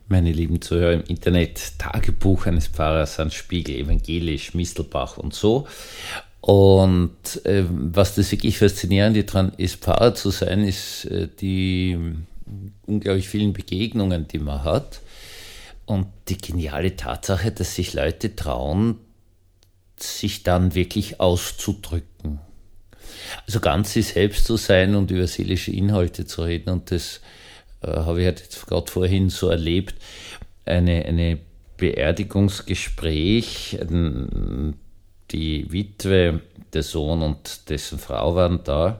meine lieben Zuhörer, im Internet Tagebuch eines Pfarrers, Hans Spiegel, evangelisch, Mistelbach und so. Und was das wirklich Faszinierende daran ist, Pfarrer zu sein, ist die unglaublich vielen Begegnungen, die man hat. Und die geniale Tatsache, dass sich Leute trauen, sich dann wirklich auszudrücken. Also ganz sie selbst zu sein und über seelische Inhalte zu reden. Und das habe ich jetzt gerade vorhin so erlebt. Eine Beerdigungsgespräch, die Witwe, der Sohn und dessen Frau waren da.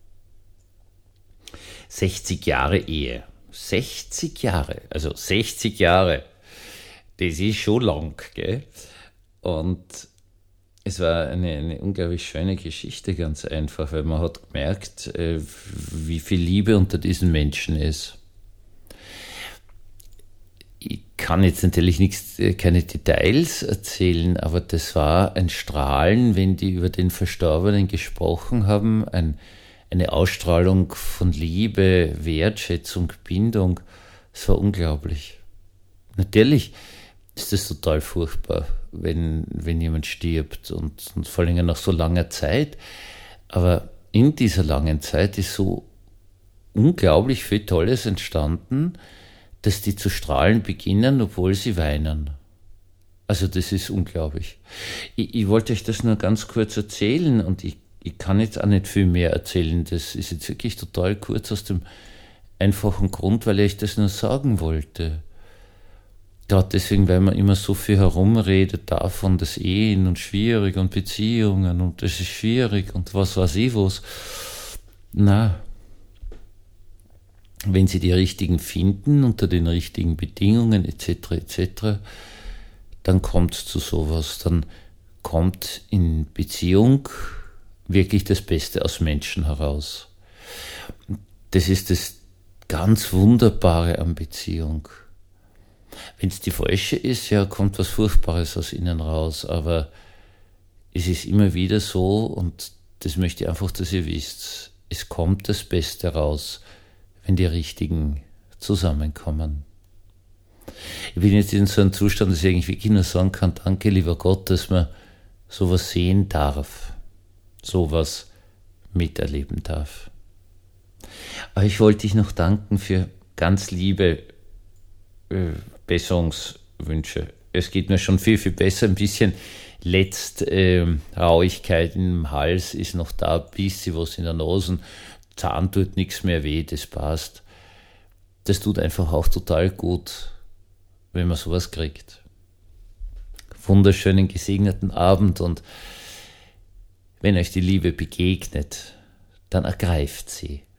60 Jahre Ehe. 60 Jahre, also 60 Jahre. Das ist schon lang, gell? Und es war eine unglaublich schöne Geschichte, ganz einfach, weil man hat gemerkt, wie viel Liebe unter diesen Menschen ist. Ich kann jetzt natürlich keine Details erzählen, aber das war ein Strahlen, wenn die über den Verstorbenen gesprochen haben, eine Ausstrahlung von Liebe, Wertschätzung, Bindung. Es war unglaublich. Natürlich ist das total furchtbar, wenn jemand stirbt und vor allem nach so langer Zeit. Aber in dieser langen Zeit ist so unglaublich viel Tolles entstanden, dass die zu strahlen beginnen, obwohl sie weinen. Also das ist unglaublich. Ich wollte euch das nur ganz kurz erzählen und ich kann jetzt auch nicht viel mehr erzählen. Das ist jetzt wirklich total kurz aus dem einfachen Grund, weil ich das nur sagen wollte. Gerade deswegen, weil man immer so viel herumredet davon, dass Ehen und schwierig und Beziehungen und das ist schwierig und was weiß ich was. Na, wenn sie die richtigen finden, unter den richtigen Bedingungen etc., dann kommt es zu sowas. Dann kommt in Beziehung wirklich das Beste aus Menschen heraus. Das ist das ganz Wunderbare an Beziehung. Wenn es die falsche ist, ja, kommt was Furchtbares aus ihnen raus, aber es ist immer wieder so, und das möchte ich einfach, dass ihr wisst, es kommt das Beste raus, wenn die Richtigen zusammenkommen. Ich bin jetzt in so einem Zustand, dass ich eigentlich wirklich nur sagen kann, danke, lieber Gott, dass man sowas sehen darf, sowas miterleben darf. Aber ich wollte dich noch danken für ganz liebe Besserungswünsche. Es geht mir schon viel, viel besser. Ein bisschen Rauigkeit im Hals ist noch da, ein bisschen was in der Nase. Zahn tut nichts mehr weh, das passt. Das tut einfach auch total gut, wenn man sowas kriegt. Wunderschönen, gesegneten Abend, und wenn euch die Liebe begegnet, dann ergreift sie.